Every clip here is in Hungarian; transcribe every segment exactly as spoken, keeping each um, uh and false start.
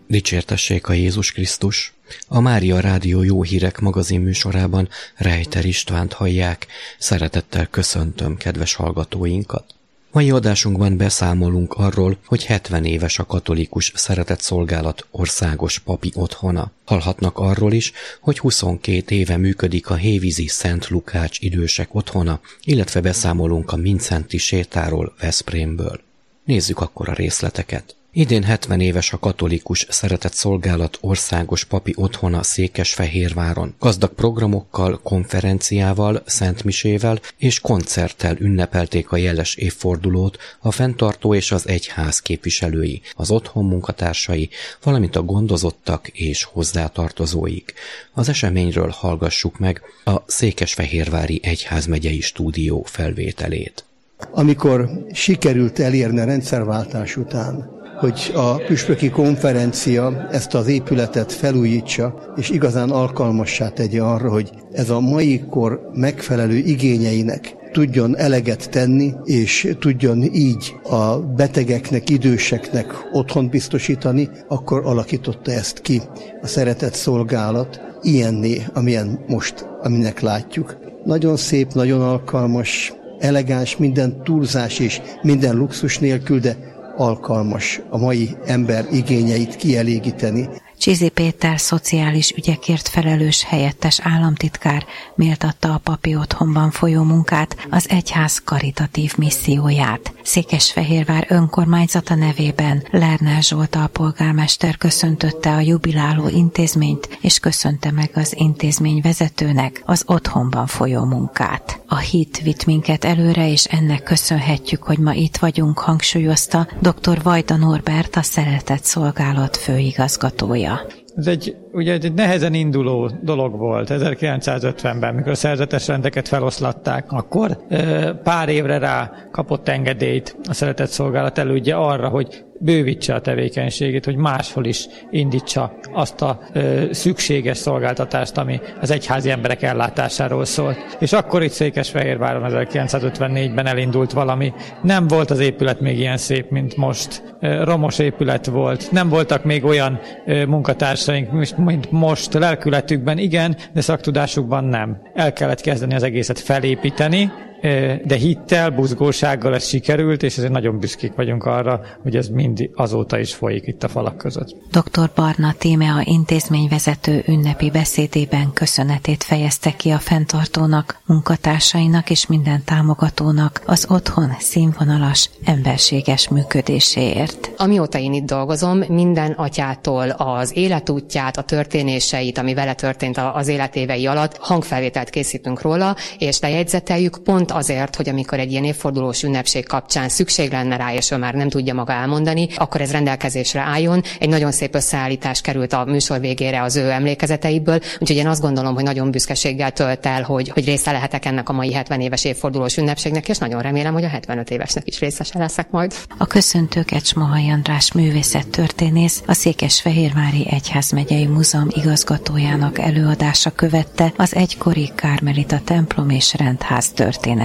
Dicsértessék a Jézus Krisztus! A Mária Rádió Jó Hírek magazin műsorában Rejter Istvánt hallják. Szeretettel köszöntöm kedves hallgatóinkat. Mai adásunkban beszámolunk arról, hogy hetven éves a Katolikus Szeretetszolgálat országos papi otthona. Hallhatnak arról is, hogy huszonkét éve működik a Hévízi Szent Lukács idősek otthona, illetve beszámolunk a Mindszenty sétáról Veszprémből. Nézzük akkor a részleteket. Idén hetven éves a Katolikus Szeretetszolgálat országos papi otthona Székesfehérváron. Gazdag programokkal, konferenciával, szentmisével és koncerttel ünnepelték a jeles évfordulót a fenntartó és az egyház képviselői, az otthon munkatársai, valamint a gondozottak és hozzátartozóik. Az eseményről hallgassuk meg a Székesfehérvári Egyházmegyei Stúdió felvételét. Amikor sikerült elérni a rendszerváltás után, hogy a püspöki konferencia ezt az épületet felújítsa, és igazán alkalmassá tegye arra, hogy ez a mai kor megfelelő igényeinek tudjon eleget tenni, és tudjon így a betegeknek, időseknek otthont biztosítani, akkor alakította ezt ki a Szeretetszolgálat ilyenné, amilyen most, aminek látjuk. Nagyon szép, nagyon alkalmas, elegáns, minden túlzás és minden luxus nélkül, de alkalmas a mai ember igényeit kielégíteni. Csizi Péter szociális ügyekért felelős helyettes államtitkár méltatta a papi otthonban folyó munkát, az egyház karitatív misszióját. Székesfehérvár önkormányzata nevében Lerner Zsolt alpolgármester köszöntötte a jubiláló intézményt, és köszönte meg az intézmény vezetőnek az otthonban folyó munkát. A hit vitt minket előre, és ennek köszönhetjük, hogy ma itt vagyunk, hangsúlyozta dr. Vajda Norbert, a Szeretetszolgálat főigazgatója. Ez egy, ugye egy nehezen induló dolog volt ezerkilencszázötvenben, mikor a szerzetes rendeket feloszlatták. Akkor pár évre rá kapott engedélyt a Szeretetszolgálat elődje arra, hogy bővítse a tevékenységét, hogy máshol is indítsa azt a ö, szükséges szolgáltatást, ami az egyházi emberek ellátásáról szólt. És akkor itt Székesfehérváron ezerkilencszázötvennégyben elindult valami. Nem volt az épület még ilyen szép, mint most. Romos épület volt. Nem voltak még olyan ö, munkatársaink, mint most. Lelkületükben igen, de szaktudásukban nem. El kellett kezdeni az egészet felépíteni, de hittel, buzgósággal ez sikerült, és ezért nagyon büszkék vagyunk arra, hogy ez mind azóta is folyik itt a falak között. doktor Barna Tímea intézményvezető ünnepi beszédében köszönetét fejezte ki a fenntartónak, munkatársainak és minden támogatónak az otthon színvonalas, emberséges működéséért. Amióta én itt dolgozom, minden atyától az életútját, a történéseit, ami vele történt az életévei alatt, hangfelvételt készítünk róla, és lejegyzeteljük pont azért, hogy amikor egy ilyen évfordulós ünnepség kapcsán szükség lenne rá, és ő már nem tudja maga elmondani, akkor ez rendelkezésre álljon. Egy nagyon szép összeállítás került a műsor végére az ő emlékezeteiből, úgyhogy én azt gondolom, hogy nagyon büszkeséggel tölt el, hogy, hogy része lehetek ennek a mai hetven éves évfordulós ünnepségnek, és nagyon remélem, hogy a hetvenöt évesnek is részese leszek majd. A köszöntőket Smohai András művészettörténész, a Székesfehérvári Egyházmegyei Múzeum igazgatójának előadása követte az egykori Kármelita templom és rendház történetéről.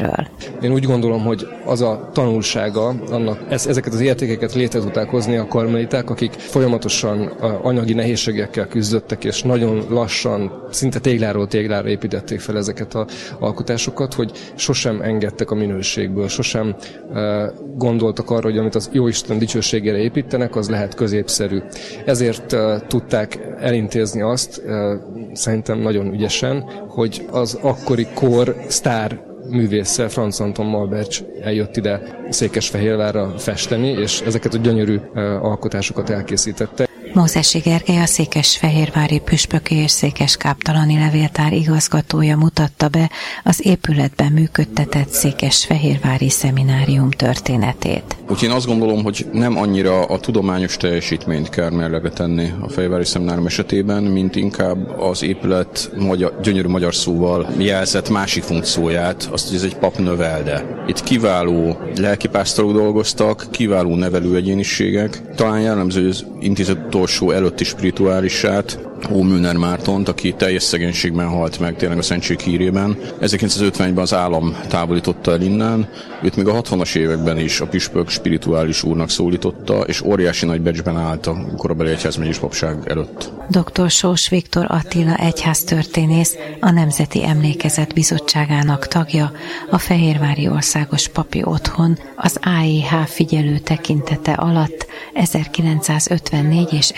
Én úgy gondolom, hogy az a tanulsága, annak, ezeket az értékeket létre tudták hozni a karmeliták, akik folyamatosan anyagi nehézségekkel küzdöttek, és nagyon lassan, szinte tégláról téglára építették fel ezeket az alkotásokat, hogy sosem engedtek a minőségből, sosem gondoltak arra, hogy amit az Jóisten dicsőségére építenek, az lehet középszerű. Ezért tudták elintézni azt, szerintem nagyon ügyesen, hogy az akkori kor sztár művésszel, Franz Anton Malbercs eljött ide Székesfehérvárra festeni, és ezeket a gyönyörű alkotásokat elkészítette. Mózesi Gergely, a Székesfehérvári Püspöki és Székeskáptalani Levéltár igazgatója mutatta be az épületben működtetett Székesfehérvári Szeminárium történetét. Úgyhogy én azt gondolom, hogy nem annyira a tudományos teljesítményt kell mérlegre tenni a Fehérvári Szeminárium esetében, mint inkább az épület magyar, gyönyörű magyar szóval jelzett másik funkcióját, azt, hogy ez egy pap növelde. Itt kiváló lelkipásztorok dolgoztak, kiváló nevelő egyéniségek. Talán jellemző, hogy az intézet utolsó előtti spirituálisát Ó. Müller Mártont, aki teljes szegénységben halt meg, tényleg a szentség hírében. ezerkilencszázötvenben az állam távolította el innen, őt még a hatvanas években is a püspök spirituális úrnak szólította, és óriási nagy becsben állt a korabeli egyházmegyés papság előtt. doktor Sós Viktor Attila egyháztörténész, a Nemzeti Emlékezet Bizottságának tagja, a Fehérvári Országos Papi Otthon az á é há figyelő tekintete alatt ezerkilencszázötvennégy és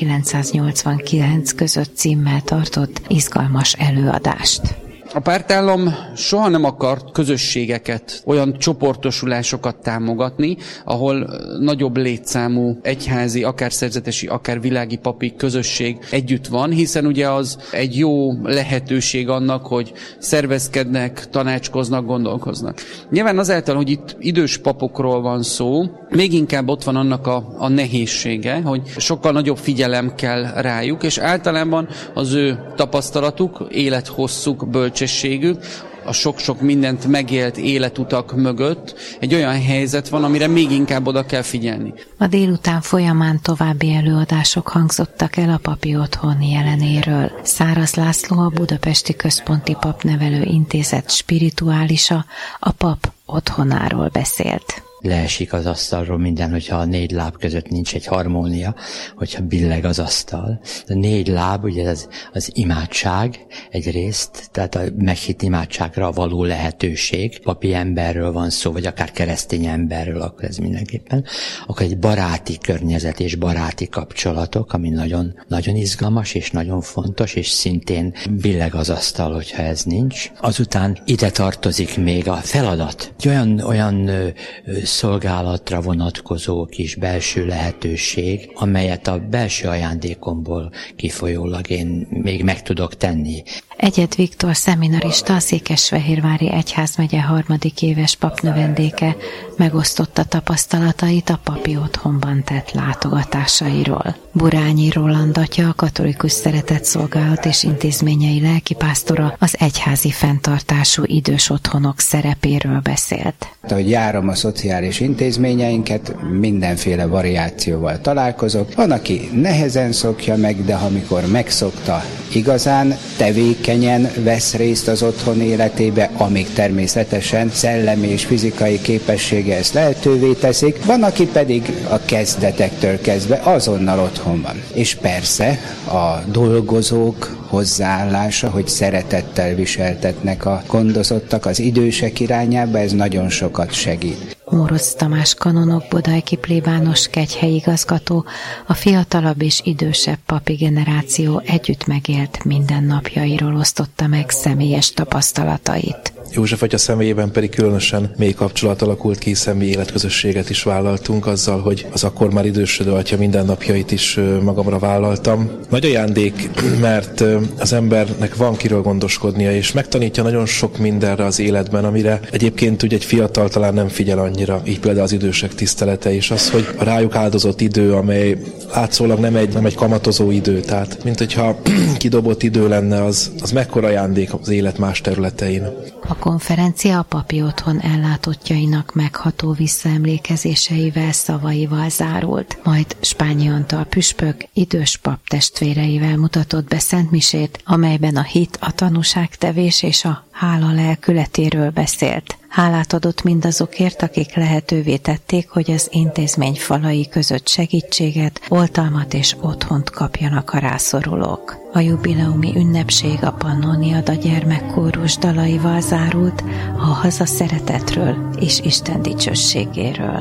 ezerkilencszáznyolcvankilenc között címmel tartott izgalmas előadást. A pártállam soha nem akart közösségeket, olyan csoportosulásokat támogatni, ahol nagyobb létszámú egyházi, akár szerzetesi, akár világi papi közösség együtt van, hiszen ugye az egy jó lehetőség annak, hogy szervezkednek, tanácskoznak, gondolkoznak. Nyilván azáltal, hogy itt idős papokról van szó, még inkább ott van annak a, a nehézsége, hogy sokkal nagyobb figyelem kell rájuk, és általában az ő tapasztalatuk, élethosszuk, bölcsességük, a sok-sok mindent megélt életutak mögött egy olyan helyzet van, amire még inkább oda kell figyelni. A délután folyamán további előadások hangzottak el a Papi Otthon jelenéről. Száraz László, a Budapesti Központi Papnevelő Intézet spirituálisa, a pap otthonáról beszélt. Leesik az asztalról minden, hogyha a négy láb között nincs egy harmónia, hogyha billeg az asztal. A négy láb, ugye az, az imádság egyrészt, tehát a meghitt imádságra való lehetőség, papi emberről van szó, vagy akár keresztény emberről, akkor ez mindenképpen. Akkor egy baráti környezet és baráti kapcsolatok, ami nagyon, nagyon izgalmas és nagyon fontos, és szintén billeg az asztal, hogyha ez nincs. Azután ide tartozik még a feladat. Egy olyan, olyan ö, szolgálatra vonatkozó kis belső lehetőség, amelyet a belső ajándékomból kifolyólag én még meg tudok tenni. Egyed Viktor szeminarista, a Székesfehérvári Egyházmegye harmadik éves papnövendéke megosztotta tapasztalatait a Papi Otthonban tett látogatásairól. Burányi Roland atya, a Katolikus Szeretetszolgálat és intézményei lelkipásztora az egyházi fenntartású idős otthonok szerepéről beszélt. Ahogy járom a szociális intézményeinket, mindenféle variációval találkozok. Van, aki nehezen szokja meg, de amikor megszokta, igazán tevékenyen vesz részt az otthon életébe, amíg természetesen szellemi és fizikai képessége ezt lehetővé teszik. Van, aki pedig a kezdetektől kezdve azonnal otthon van. És persze a dolgozók hozzáállása, hogy szeretettel viseltetnek a gondozottak az idősek irányába, ez nagyon sokat segít. Mórocz Tamás kanonok, bodajki plébános kegyhelyi igazgató, a fiatalabb és idősebb papi generáció együtt megélt mindennapjairól osztotta meg személyes tapasztalatait. József atya személyében pedig különösen mély kapcsolat alakult ki, személyi életközösséget is vállaltunk azzal, hogy az akkor már idősödő atya mindennapjait is magamra vállaltam. Nagy ajándék, mert az embernek van kiről gondoskodnia, és megtanítja nagyon sok mindenre az életben, amire egyébként ugye egy fiatal talán nem figyel annyira, így például az idősek tisztelete, és az, hogy a rájuk áldozott idő, amely látszólag nem egy, nem egy kamatozó idő, tehát mint hogyha kidobott idő lenne, az, az mekkora ajándék az élet más területein. A konferencia a Papi Otthon ellátottjainak megható visszaemlékezéseivel, szavaival zárult, majd Spányi Antal püspök idős pap testvéreivel mutatott be szentmisét, amelyben a hit, a tanúságtevés és a hála lelkületéről beszélt. Hálát adott mindazokért, akik lehetővé tették, hogy az intézmény falai között segítséget, oltalmat és otthont kapjanak a rászorulók. A jubileumi ünnepség a Pannoniada gyermekkórus dalaival zárult, a haza szeretetről és Isten dicsőségéről.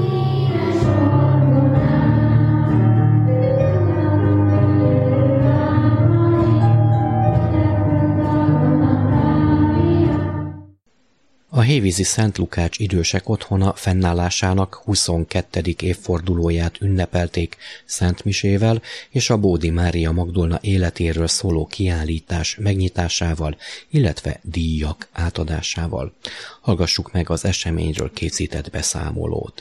A hévízi Szent Lukács idősek otthona fennállásának huszonkettedik évfordulóját ünnepelték szentmisével és a Bódi Mária Magdolna életéről szóló kiállítás megnyitásával, illetve díjak átadásával. Hallgassuk meg az eseményről készített beszámolót.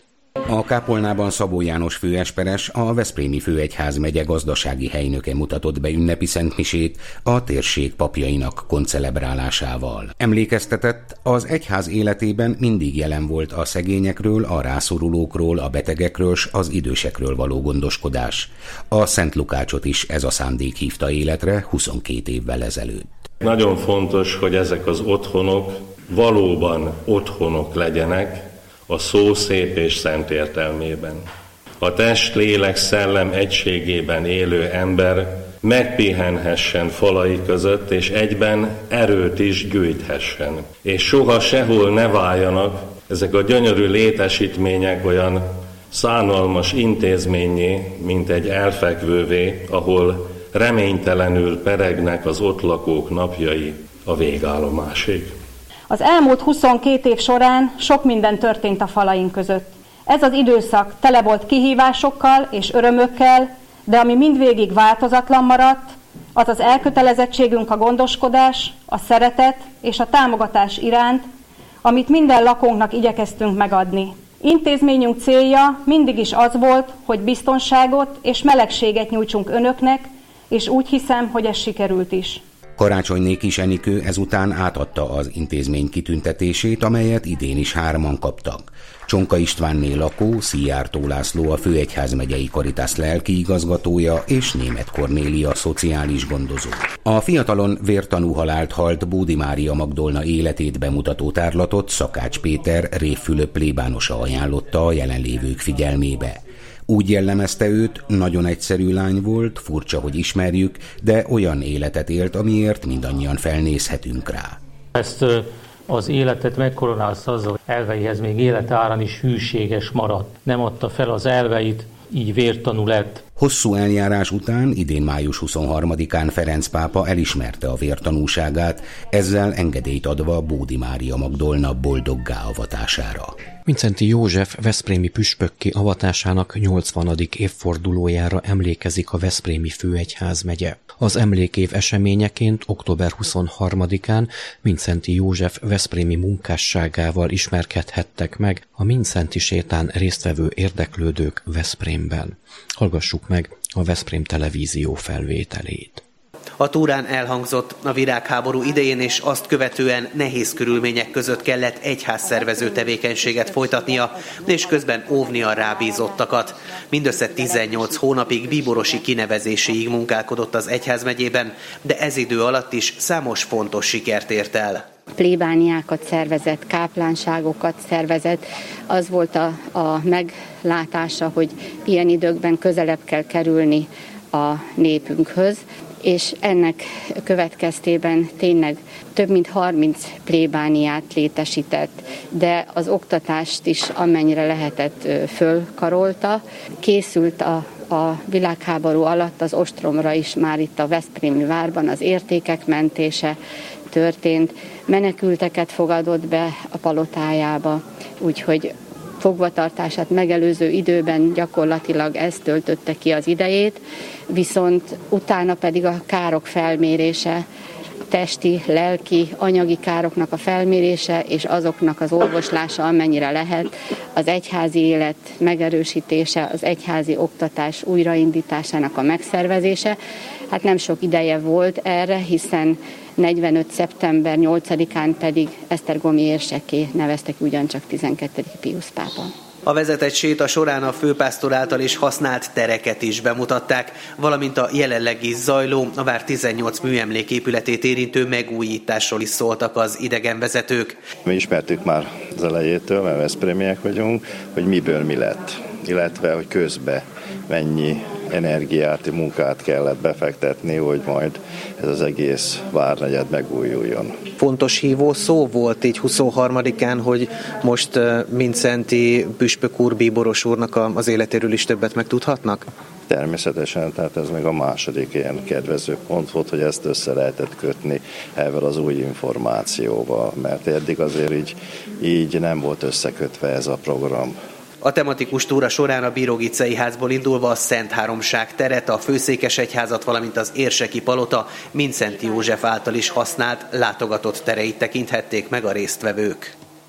A kápolnában Szabó János főesperes, a Veszprémi főegyházmegye gazdasági helynöke mutatott be ünnepi szentmisét a térség papjainak koncelebrálásával. Emlékeztetett, az egyház életében mindig jelen volt a szegényekről, a rászorulókról, a betegekről s az idősekről való gondoskodás. A Szent Lukácsot is ez a szándék hívta életre huszonkét évvel ezelőtt. Nagyon fontos, hogy ezek az otthonok valóban otthonok legyenek, a szó szép és szent értelmében. A test, lélek, szellem egységében élő ember megpihenhessen falai között, és egyben erőt is gyűjthessen. És soha sehol ne váljanak ezek a gyönyörű létesítmények olyan szánalmas intézményé, mint egy elfekvővé, ahol reménytelenül peregnek az ott lakók napjai a végállomásig. Az elmúlt huszonkét év során sok minden történt a falaink között. Ez az időszak tele volt kihívásokkal és örömökkel, de ami mindvégig változatlan maradt, az az elkötelezettségünk a gondoskodás, a szeretet és a támogatás iránt, amit minden lakónknak igyekeztünk megadni. Intézményünk célja mindig is az volt, hogy biztonságot és melegséget nyújtsunk önöknek, és úgy hiszem, hogy ez sikerült is. Karácsonyné Kis Enikő ezután átadta az intézmény kitüntetését, amelyet idén is hárman kaptak. Csonka Istvánné lakó, Szijjártó László a főegyházmegyei Caritas lelkiigazgatója és Németh Kornélia szociális gondozó. A fiatalon vértanú halált halt Bódi Mária Magdolna életét bemutató tárlatot Szakács Péter Rév Fülöp plébánosa ajánlotta a jelenlévők figyelmébe. Úgy jellemezte őt, nagyon egyszerű lány volt, furcsa, hogy ismerjük, de olyan életet élt, amiért mindannyian felnézhetünk rá. Ezt az életet megkoronázta azzal, hogy elveihez még életárán is hűséges maradt. Nem adta fel az elveit, így vértanú lett. Hosszú eljárás után idén május huszonharmadikán Ferenc pápa elismerte a vértanúságát, ezzel engedélyt adva Bódi Mária Magdolna boldoggá avatására. Mindszenty József veszprémi püspökké avatásának nyolcvanadik évfordulójára emlékezik a Veszprémi főegyházmegye. Az emlékév eseményeként október huszonharmadikán Mindszenty József veszprémi munkásságával ismerkedhettek meg a Mindszenty sétán résztvevő érdeklődők Veszprémben. Hallgassuk meg a Veszprém televízió felvételét. A túrán elhangzott, a világháború idején és azt követően nehéz körülmények között kellett egyházszervező tevékenységet folytatnia, és közben óvni a rábízottakat. Mindössze tizennyolc hónapig bíborosi kinevezéséig munkálkodott az egyházmegyében, de ez idő alatt is számos fontos sikert ért el. Plébániákat szervezett, káplánságokat szervezett. Az volt a, a meglátása, hogy ilyen időkben közelebb kell kerülni a népünkhöz, és ennek következtében tényleg több mint harminc plébániát létesített, de az oktatást is amennyire lehetett fölkarolta. Készült a, a világháború alatt az ostromra is már itt a veszprémi várban az értékek mentése történt, menekülteket fogadott be a palotájába, úgyhogy fogvatartását megelőző időben gyakorlatilag ez töltötte ki az idejét, viszont utána pedig a károk felmérése, testi, lelki, anyagi károknak a felmérése és azoknak az orvoslása, amennyire lehet, az egyházi élet megerősítése, az egyházi oktatás újraindításának a megszervezése. Hát nem sok ideje volt erre, hiszen negyvenöt szeptember nyolcadikán pedig Esztergomi érsekké neveztek ugyancsak tizenkettedik Piusz pápa. A vezetett séta során a főpásztor által is használt tereket is bemutatták, valamint a jelenleg is zajló, a vár tizennyolc műemléképületét érintő megújításról is szóltak az idegenvezetők. Mi ismertük már az elejétől, mert veszprémiek vagyunk, hogy miből mi lett, illetve hogy közben mennyi energiát, munkát kellett befektetni, hogy majd ez az egész várnegyed megújuljon. Fontos hívó szó volt így huszonharmadikán, hogy most Mindszenty püspök úr, bíboros úrnak az életéről is többet megtudhatnak? Természetesen, tehát ez még a második ilyen kedvező pont volt, hogy ezt össze lehetett kötni ezzel az új információval, mert eddig azért így, így nem volt összekötve ez a program. A tematikus túra során a Bíró-Gicei házból indulva a Szent Háromság teret, a Főszékesegyházat, valamint az érseki palota Mindszenty József által is használt, látogatott tereit tekinthették meg a résztvevők.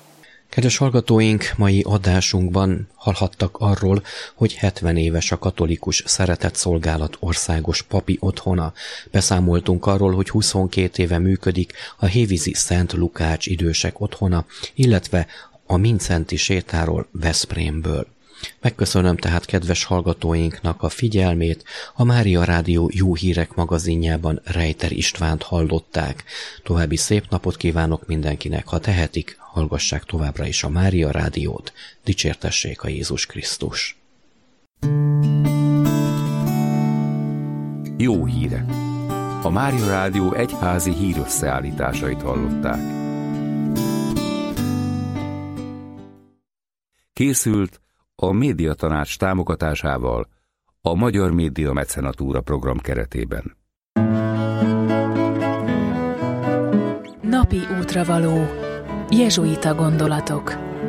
Kedves hallgatóink, mai adásunkban hallhattak arról, hogy hetven éves a Katolikus Szeretetszolgálat országos papi otthona. Beszámoltunk arról, hogy huszonkét éve működik a hévízi Szent Lukács idősek otthona, illetve a Mindszenty sétáról Veszprémből. Megköszönöm tehát kedves hallgatóinknak a figyelmét, a Mária Rádió Jó Hírek magazinjában Rejter Istvánt hallották. További szép napot kívánok mindenkinek, ha tehetik, hallgassák továbbra is a Mária Rádiót, dicsértessék a Jézus Krisztus. Jó hírek! A Mária Rádió egyházi hírösszeállításait hallották. Készült a Médiatanács támogatásával a Magyar Média Mecenatúra program keretében. Napi útravaló. Jezsuita gondolatok.